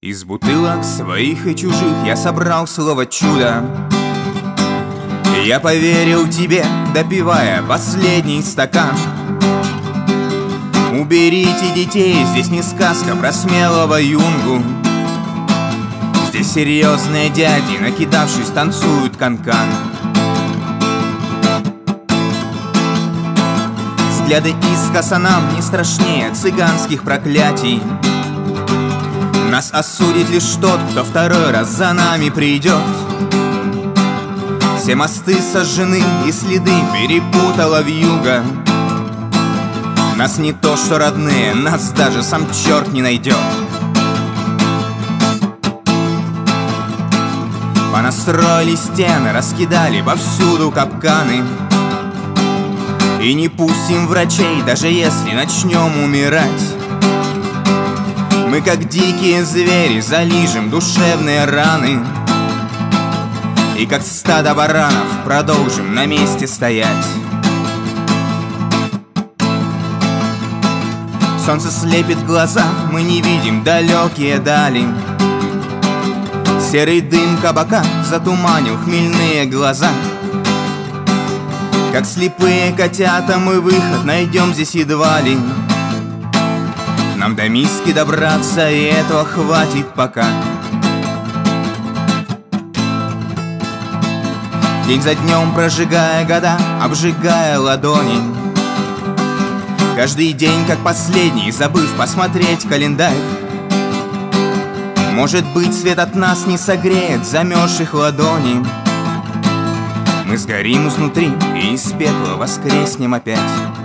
Из бутылок своих и чужих я собрал слово «чудо». Я поверил тебе, допивая последний стакан. Уберите детей, здесь не сказка про смелого юнгу. Здесь серьезные дяди, накидавшись, танцуют канкан. Взгляды искоса нам не страшнее цыганских проклятий. Нас осудит лишь тот, кто второй раз за нами придет. Все мосты сожжены и следы перепутала вьюга. Нас не то что родные, нас даже сам черт не найдет. Понастроили стены, раскидали повсюду капканы. И не пустим врачей, даже если начнем умирать. Мы, как дикие звери, залижем душевные раны. И как стадо баранов продолжим на месте стоять. Солнце слепит глаза, мы не видим далекие дали. Серый дым кабака затуманил хмельные глаза. Как слепые котята мы выход найдем здесь едва ли. Нам до миски добраться, и этого хватит пока. День за днем прожигая года, обжигая ладони. Каждый день как последний, забыв посмотреть календарь. Может быть, свет от нас не согреет замерзших ладоней. Мы сгорим изнутри и из пепла воскреснем опять.